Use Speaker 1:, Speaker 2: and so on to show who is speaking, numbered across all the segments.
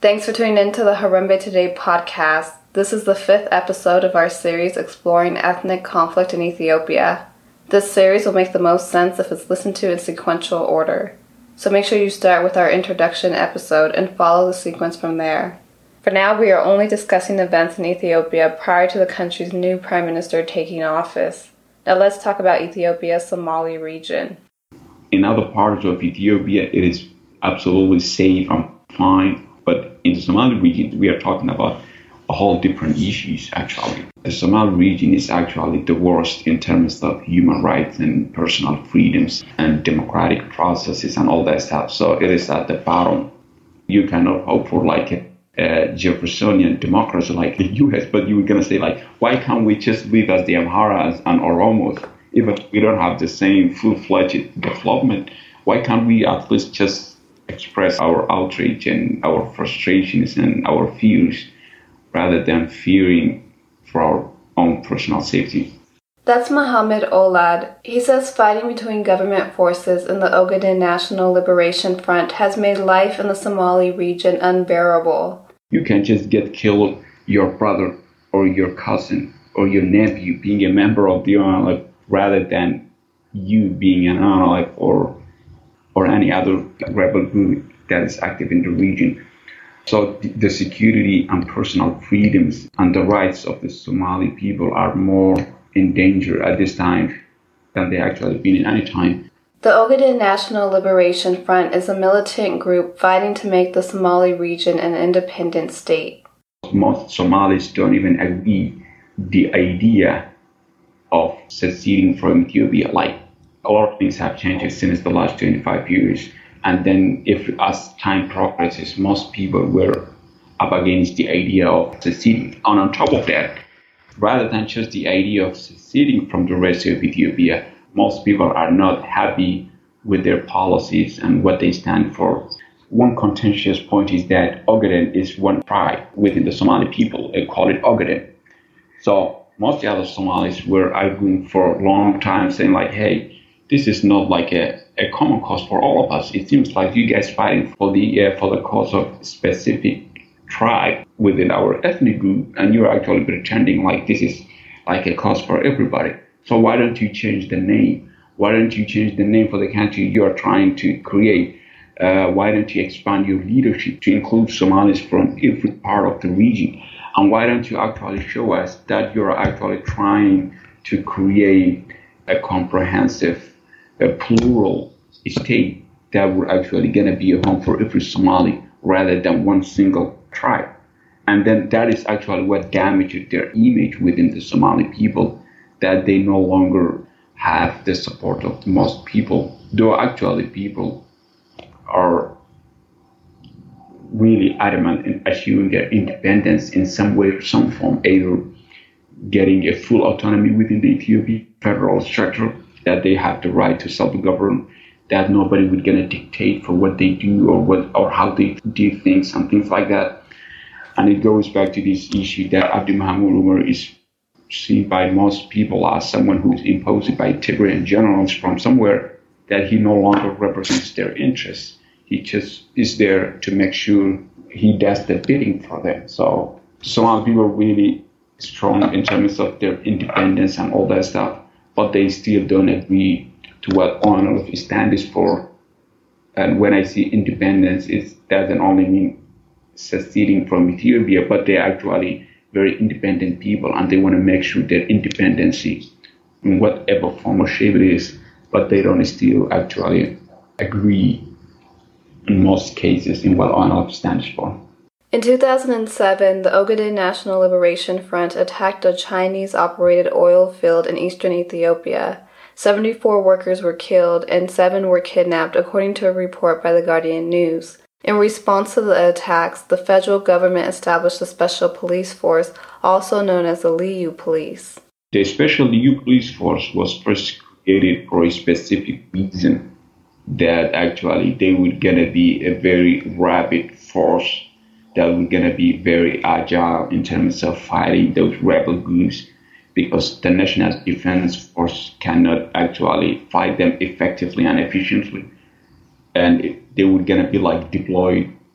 Speaker 1: Thanks for tuning in to the Harambee Today podcast. This is the 5th episode of our series exploring ethnic conflict in Ethiopia. This series will make the most sense if it's listened to in sequential order. So make sure you start with our introduction episode and follow the sequence from there. For now, we are only discussing events in Ethiopia prior to the country's new prime minister taking office. Now let's talk about Ethiopia's Somali region.
Speaker 2: In other parts of Ethiopia, it is absolutely safe and fine. But in the Somali region, we are talking about a whole different issues, actually. The Somali region is actually the worst in terms of human rights and personal freedoms and democratic processes and all that stuff. So it is at the bottom. You cannot hope for like a Jeffersonian democracy like the US, but you were going to say like, why can't we just live as the Amharas and Oromos? Even if we don't have the same full-fledged development, why can't we at least just express our outrage and our frustrations and our fears rather than fearing for our own personal safety?
Speaker 1: That's Mohammed Olad. He says fighting between government forces and the Ogaden National Liberation Front has made life in the Somali region unbearable.
Speaker 2: You can just get killed, your brother or your cousin or your nephew being a member of the ONLF rather than you being an ONLF or any other rebel group that is active in the region. So the security and personal freedoms and the rights of the Somali people are more in danger at this time than they actually been in any time.
Speaker 1: The Ogaden National Liberation Front is a militant group fighting to make the Somali region an independent state.
Speaker 2: Most Somalis don't even agree the idea of seceding from Ethiopia. Like, a lot of things have changed since the last 25 years. And then as time progresses, most people were up against the idea of seceding. And on top of that, rather than just the idea of seceding from the rest of Ethiopia, most people are not happy with their policies and what they stand for. One contentious point is that Ogaden is one tribe within the Somali people. They call it Ogaden. So most of the other Somalis were arguing for a long time, saying like, hey, this is not like a common cause for all of us. It seems like you guys fighting for the cause of a specific tribe within our ethnic group, and you're actually pretending like this is like a cause for everybody. So why don't you change the name? Why don't you change the name for the country you are trying to create? Why don't you expand your leadership to include Somalis from every part of the region? And why don't you actually show us that you're actually trying to create a comprehensive, a plural state that would actually gonna be a home for every Somali rather than one single tribe? And then that is actually what damaged their image within the Somali people, that they no longer have the support of most people, though actually people are really adamant in achieving their independence in some way or some form, either getting a full autonomy within the Ethiopian federal structure, that they have the right to self-govern, that nobody would gonna dictate for what they do or how they do things and things like that. And it goes back to this issue that Abdi Mohamed Umar is seen by most people as someone who is imposed by Tigrayan generals from somewhere, that he no longer represents their interests. He just is there to make sure he does the bidding for them. So Somali people are really strong in terms of their independence and all that stuff, but they still don't agree to what ONLF stands for. And when I say independence, it doesn't only mean seceding from Ethiopia, but they're actually very independent people, and they want to make sure their independence in whatever form or shape it is, but they don't still actually agree in most cases in what ONLF stands for.
Speaker 1: In 2007, the Ogaden National Liberation Front attacked a Chinese-operated oil field in eastern Ethiopia. 74 workers were killed and 7 were kidnapped, according to a report by The Guardian News. In response to the attacks, the federal government established a special police force, also known as the Liu Police.
Speaker 2: The special Liu Police Force was first created for a specific reason, that actually they were going to be a very rapid force that were going to be very agile in terms of fighting those rebel groups, because the National Defense Force cannot actually fight them effectively and efficiently. And they were going to be like deployed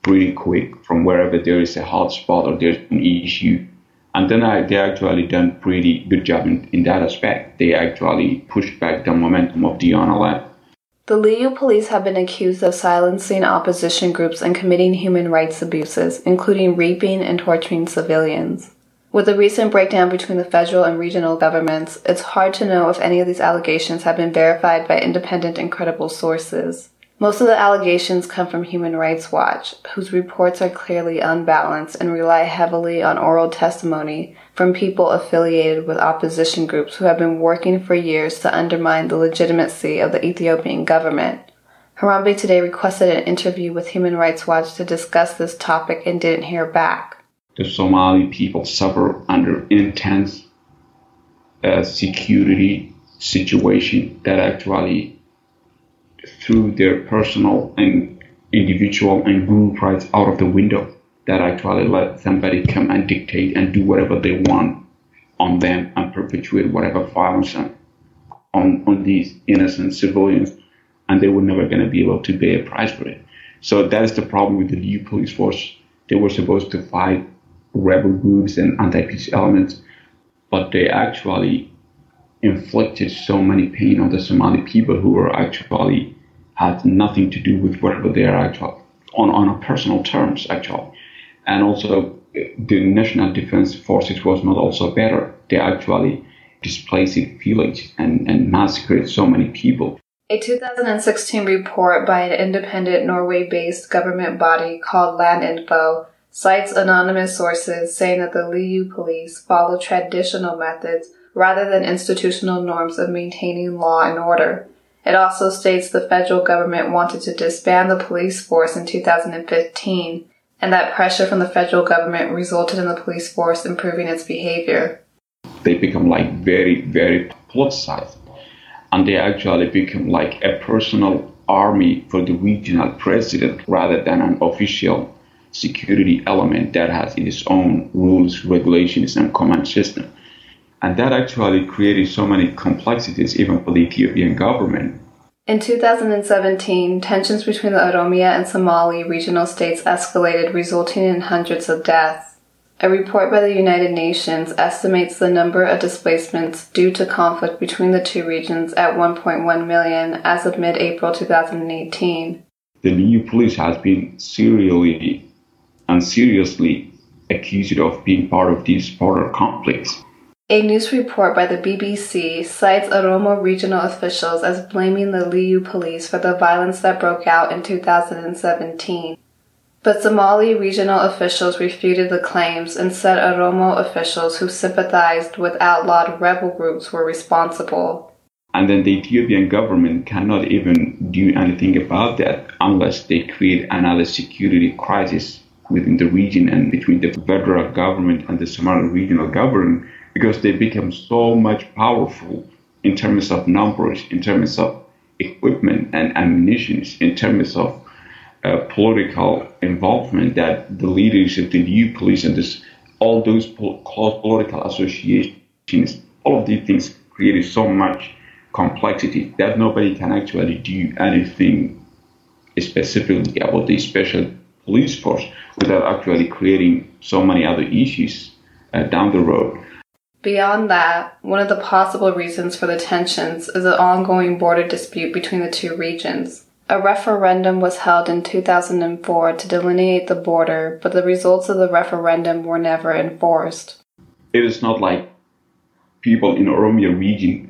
Speaker 2: pretty quick from wherever there is a hot spot or there's an issue. And then they actually done pretty good job in that aspect. They actually pushed back the momentum of the unallied.
Speaker 1: The Liu police have been accused of silencing opposition groups and committing human rights abuses, including raping and torturing civilians. With the recent breakdown between the federal and regional governments, it's hard to know if any of these allegations have been verified by independent and credible sources. Most of the allegations come from Human Rights Watch, whose reports are clearly unbalanced and rely heavily on oral testimony from people affiliated with opposition groups who have been working for years to undermine the legitimacy of the Ethiopian government. Harambee today requested an interview with Human Rights Watch to discuss this topic and didn't hear back.
Speaker 2: The Somali people suffer under intense security situation that actually threw their personal and individual and group rights out of the window, that actually let somebody come and dictate and do whatever they want on them and perpetuate whatever violence on these innocent civilians, and they were never going to be able to pay a price for it. So that is the problem with the Liu police force. They were supposed to fight rebel groups and anti-peace elements, but they actually inflicted so many pain on the Somali people who were actually had nothing to do with whatever they are actually on a personal terms actually. And also the National Defense Forces was not also better. They actually displaced village and massacred so many people.
Speaker 1: A 2016 report by an independent Norway-based government body called Landinfo cites anonymous sources saying that the Liu police follow traditional methods rather than institutional norms of maintaining law and order. It also states the federal government wanted to disband the police force in 2015, and that pressure from the federal government resulted in the police force improving its behavior.
Speaker 2: They become very, very politicized, and they actually become like a personal army for the regional president rather than an official security element that has its own rules, regulations, and command system. And that actually created so many complexities even for the Ethiopian government.
Speaker 1: In 2017, tensions between the Oromia and Somali regional states escalated, resulting in hundreds of deaths. A report by the United Nations estimates the number of displacements due to conflict between the two regions at 1.1 million as of mid-April 2018.
Speaker 2: The Liu police has been seriously accused of being part of these border conflicts.
Speaker 1: A news report by the BBC cites Oromo regional officials as blaming the Liu police for the violence that broke out in 2017. But Somali regional officials refuted the claims and said Oromo officials who sympathized with outlawed rebel groups were responsible.
Speaker 2: And then the Ethiopian government cannot even do anything about that unless they create another security crisis within the region and between the federal government and the Somali regional government, because they become so much powerful in terms of numbers, in terms of equipment and ammunition, in terms of political involvement, that the leaders of the Liu police and all those close political associations, all of these things created so much complexity that nobody can actually do anything specifically about the special police force without actually creating so many other issues down the road.
Speaker 1: Beyond that, one of the possible reasons for the tensions is the ongoing border dispute between the two regions. A referendum was held in 2004 to delineate the border, but the results of the referendum were never enforced.
Speaker 2: It is not like people in Oromia region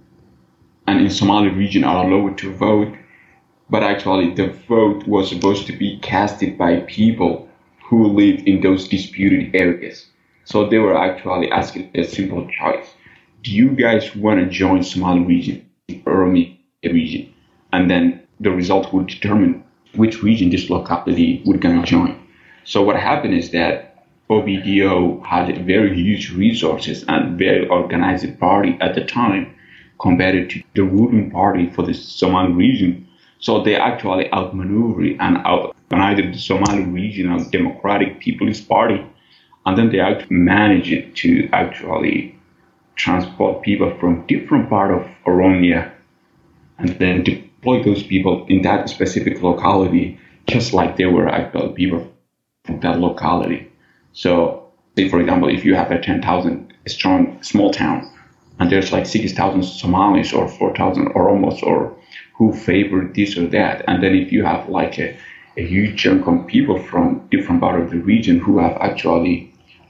Speaker 2: and in Somali region are allowed to vote, but actually the vote was supposed to be casted by people who live in those disputed areas. So they were actually asking a simple choice. Do you guys want to join Somali region, Oromia region? And then the result would determine which region this locality would going to join. So what happened is that OBDO had very huge resources and very organized party at the time compared to the ruling party for the Somali region. So they actually outmaneuvered and out-organized the Somali Regional Democratic People's Party. And then they actually managed to actually transport people from different part of Oromia and then deploy those people in that specific locality just like they were actual people from that locality. So, say for example, if you have a 10,000 strong small town, and there's like 6,000 Somalis or 4,000 Oromos or who favor this or that, and then if you have like a huge chunk of people from different part of the region who have actually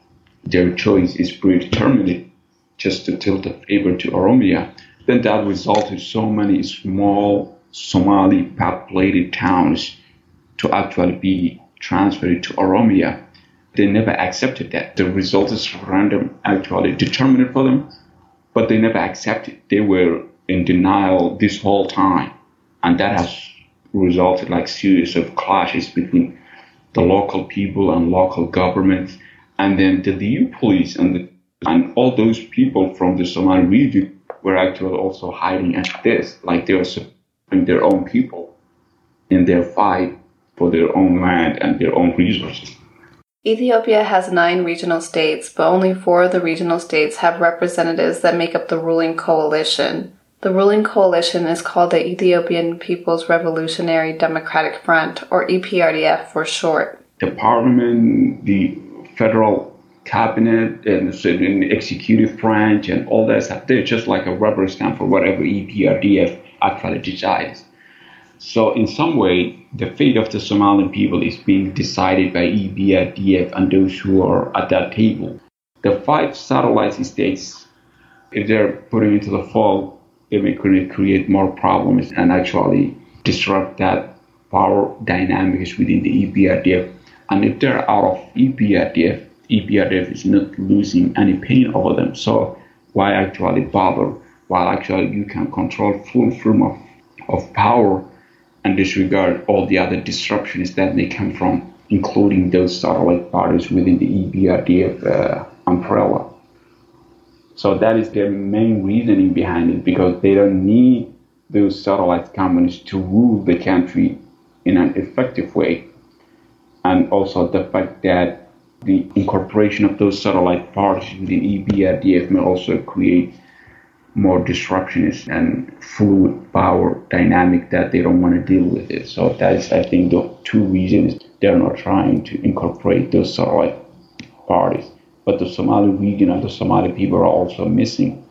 Speaker 2: their choice is predetermined just to tilt the favor to Oromia, then that results in so many small Somali populated towns to actually be transferred to Oromia. They never accepted that. The result is random, actually determined for them, but they never accepted. They were in denial this whole time, and that has resulted like series of clashes between the local people and local governments, and then the Liu police and all those people from the Somali region were actually also hiding at this, like they were supporting their own people in their fight for their own land and their own resources.
Speaker 1: Ethiopia has 9 regional states, but only 4 of the regional states have representatives that make up the ruling coalition. The ruling coalition is called the Ethiopian People's Revolutionary Democratic Front, or EPRDF for short.
Speaker 2: The parliament, the federal cabinet, and the executive branch, and all that stuff, they're just like a rubber stamp for whatever EPRDF actually decides. So in some way, the fate of the Somali people is being decided by EPRDF and those who are at that table. The 5 satellite states, if they're put into the fold, it may create more problems and actually disrupt that power dynamics within the EPRDF. And if they're out of EPRDF, EPRDF is not losing any pain over them. So why actually bother? While actually you can control full freedom of power and disregard all the other disruptions that may come from, including those satellite parties within the EPRDF umbrella. So that is the main reasoning behind it, because they don't need those satellite companies to rule the country in an effective way. And also the fact that the incorporation of those satellite parties within EPRDF may also create more disruptions and fluid power dynamic that they don't want to deal with it. So that is, I think, the 2 reasons they're not trying to incorporate those satellite parties. But the Somali region and the Somali people are also missing.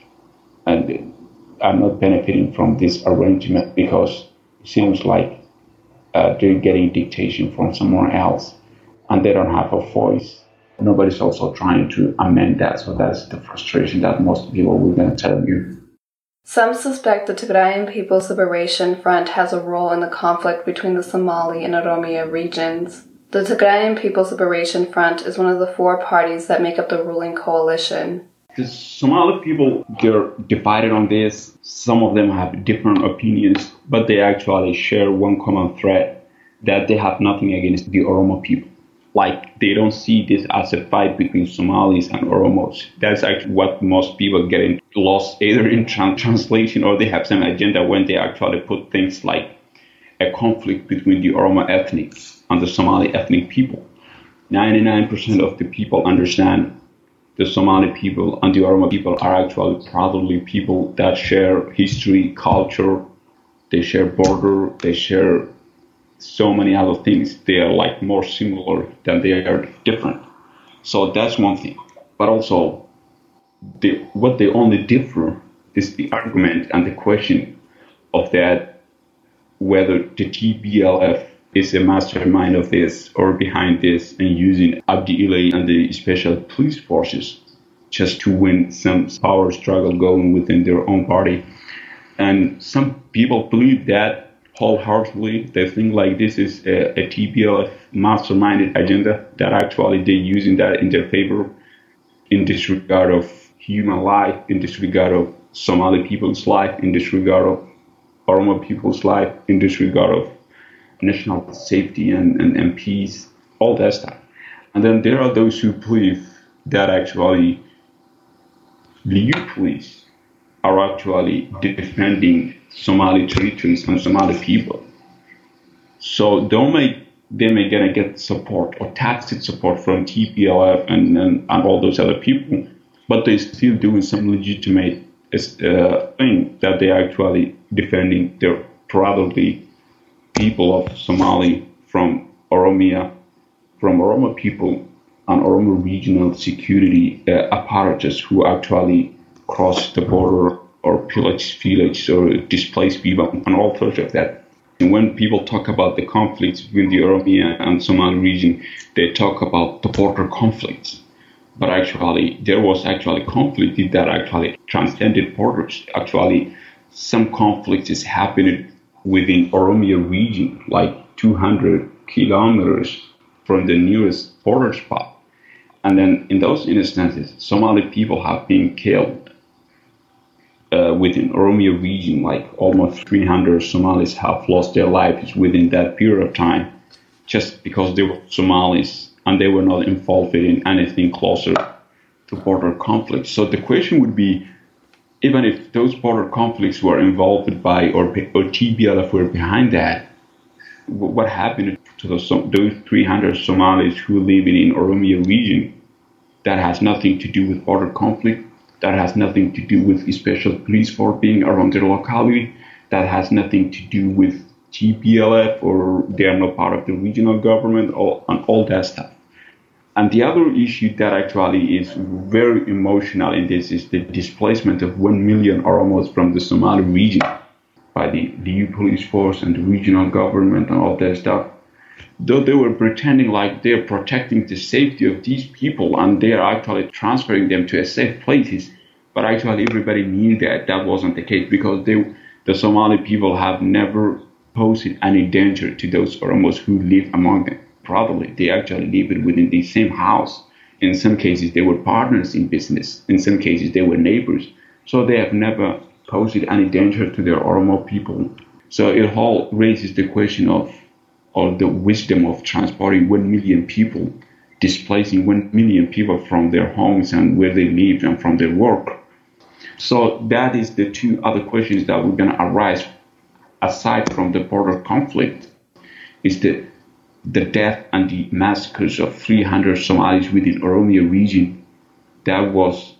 Speaker 2: And are not benefiting from this arrangement because it seems like they're getting dictation from someone else and they don't have a voice. Nobody's also trying to amend that. So that's the frustration that most people will going to tell you.
Speaker 1: Some suspect the Tigrayan People's Liberation Front has a role in the conflict between the Somali and Oromia regions. The Tigrayan People's Liberation Front is one of the 4 parties that make up the ruling coalition.
Speaker 2: The Somali people, they're divided on this. Some of them have different opinions, but they actually share one common thread, that they have nothing against the Oromo people. Like, they don't see this as a fight between Somalis and Oromos. That's actually what most people get lost either in translation, or they have some agenda when they actually put things like a conflict between the Oromo ethnic and the Somali ethnic people. 99% of the people understand the Somali people and the Oromo people are actually probably people that share history, culture, they share border, they share so many other things. They are like more similar than they are different. So that's one thing. But also, what they only differ is the argument and the question of that, whether the TPLF is a mastermind of this or behind this and using Abdi Ilay and the special police forces just to win some power struggle going within their own party. And some people believe that wholeheartedly. They think like this is a TPLF masterminded agenda that actually they're using that in their favor in disregard of human life, in disregard of Somali people's life, in disregard of Oromo people's life, in disregard of national safety and peace, all that stuff. And then there are those who believe that actually Liu police are actually defending Somali territories and Somali people. So they may gonna get support or tacit support from TPLF and all those other people, but they're still doing some legitimate thing that they're actually defending their probably people of Somali from Oromia, from Oromo people and Oromo regional security apparatus who actually cross the border or pillage village or displace people and all sorts of that. And when people talk about the conflicts between the Oromia and Somali region, they talk about the border conflicts. But actually, there was actually conflict that actually transcended borders. Actually, some conflict is happening within Oromia region, like 200 kilometers from the nearest border spot. And then in those instances, Somali people have been killed within Oromia region, like almost 300 Somalis have lost their lives within that period of time, just because they were Somalis and they were not involved in anything closer to border conflicts. So the question would be, even if those border conflicts were involved by or TPLF were behind that, what happened to those 300 Somalis who live in Oromia region? That has nothing to do with border conflict. That has nothing to do with special police force being around their locality. That has nothing to do with TPLF or they are not part of the regional government and all that stuff. And the other issue that actually is very emotional in this is the displacement of 1 million Oromos from the Somali region by the EU police force and the regional government and all that stuff. Though they were pretending like they're protecting the safety of these people and they are actually transferring them to a safe places, but actually everybody knew that that wasn't the case because the Somali people have never posed any danger to those Oromos who live among them. Probably they actually lived within the same house. In some cases, they were partners in business. In some cases, they were neighbors. So they have never posed any danger to their Oromo people. So it all raises the question of the wisdom of transporting 1 million people, displacing 1 million people from their homes and where they live and from their work. So that is the two other questions that we're going to arise aside from the border conflict, is the death and the massacres of 300 Somalis within Oromia region that was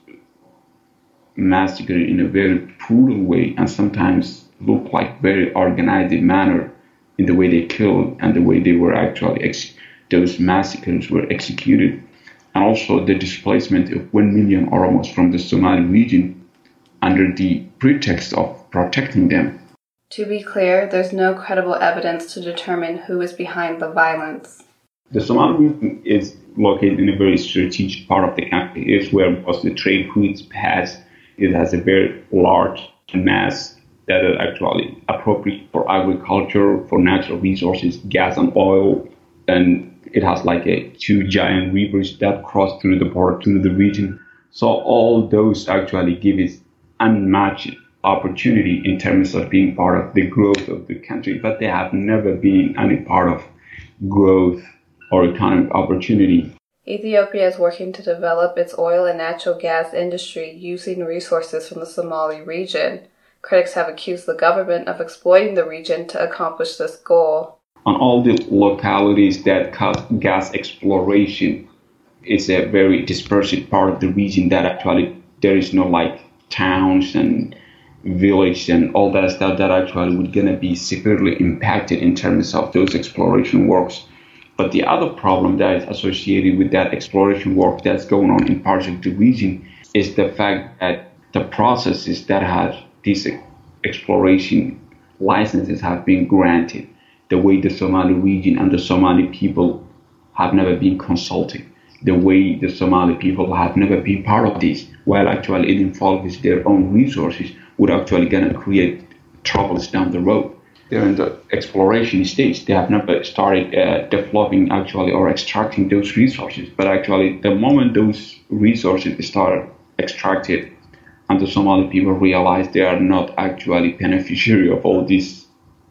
Speaker 2: massacred in a very brutal way and sometimes looked like very organized manner in the way they killed and the way they were actually those massacres were executed, and also the displacement of 1 million Oromos from the Somali region under the pretext of protecting them.
Speaker 1: To be clear, there's no credible evidence to determine who is behind the violence.
Speaker 2: The Somali region is located in a very strategic part of the country. It's where most of the trade routes pass. It has a very large mass that are actually appropriate for agriculture, for natural resources, gas and oil, and it has like two giant rivers that cross through the border through the region. So all those actually give it unmatched opportunity in terms of being part of the growth of the country, but they have never been any part of growth or economic opportunity.
Speaker 1: Ethiopia is working to develop its oil and natural gas industry using resources from the Somali region. Critics have accused the government of exploiting the region to accomplish this goal.
Speaker 2: On all the localities that cause gas exploration, it's a very dispersed part of the region that actually there is no like towns and village and all that stuff that actually would gonna be severely impacted in terms of those exploration works. But the other problem that is associated with that exploration work that's going on in parts of the region is the fact that the processes that have these exploration licenses have been granted, the way the Somali region and the Somali people have never been consulted, the way the Somali people have never been part of this, while actually it involves their own resources, would actually gonna create troubles down the road. They're in the exploration stage. They have never started developing actually or extracting those resources. But actually, the moment those resources started extracted, and the Somali people realize they are not actually beneficiary of all this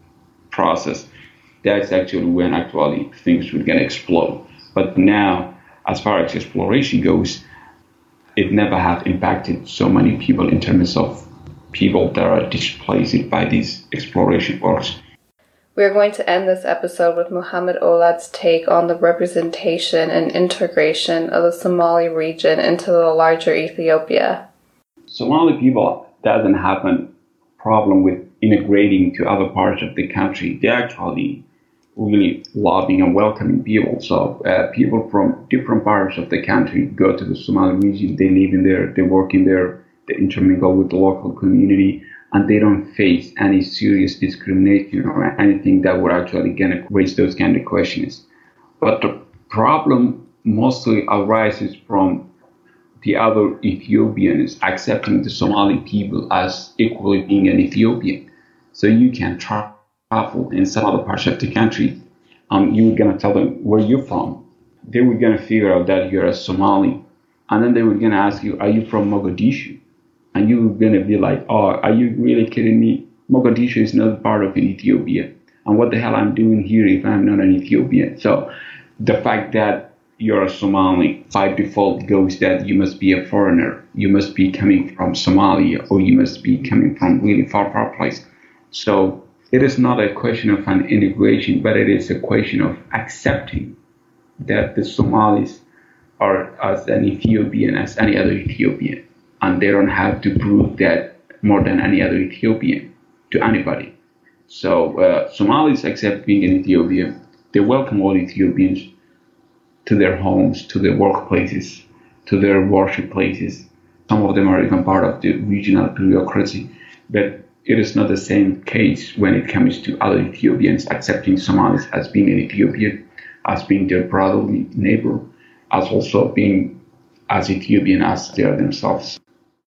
Speaker 2: process, that's actually when actually things would gonna explode. But now, as far as exploration goes, it never have impacted so many people in terms of people that are displaced by these exploration works.
Speaker 1: We are going to end this episode with Muhammad Olad's take on the representation and integration of the Somali region into the larger Ethiopia.
Speaker 2: Somali people doesn't have a problem with integrating to other parts of the country. They actually really loving and welcoming people. So people from different parts of the country go to the Somali region. They live in there, they work in there, they intermingle with the local community, and they don't face any serious discrimination or anything that would actually gonna raise those kind of questions. But the problem mostly arises from the other Ethiopians accepting the Somali people as equally being an Ethiopian. So you can travel in some other parts of the country, you're gonna tell them where you're from. They were gonna figure out that you're a Somali, and then they were gonna ask you, "Are you from Mogadishu?" And you were gonna be like, "Oh, are you really kidding me? Mogadishu is not part of Ethiopia, and what the hell I'm doing here if I'm not an Ethiopian?" So the fact that you're a Somali by default goes that you must be a foreigner, you must be coming from Somalia, or you must be coming from really far place. So it is not a question of an integration, but it is a question of accepting that the Somalis are as an Ethiopian as any other Ethiopian, and they don't have to prove that more than any other Ethiopian to anybody. So Somalis accept being in Ethiopia. They welcome all Ethiopians to their homes, to their workplaces, to their worship places. Some of them are even part of the regional bureaucracy, but it is not the same case when it comes to other Ethiopians accepting Somalis as being an Ethiopian, as being their brotherly neighbor, as also being as Ethiopian as they are themselves.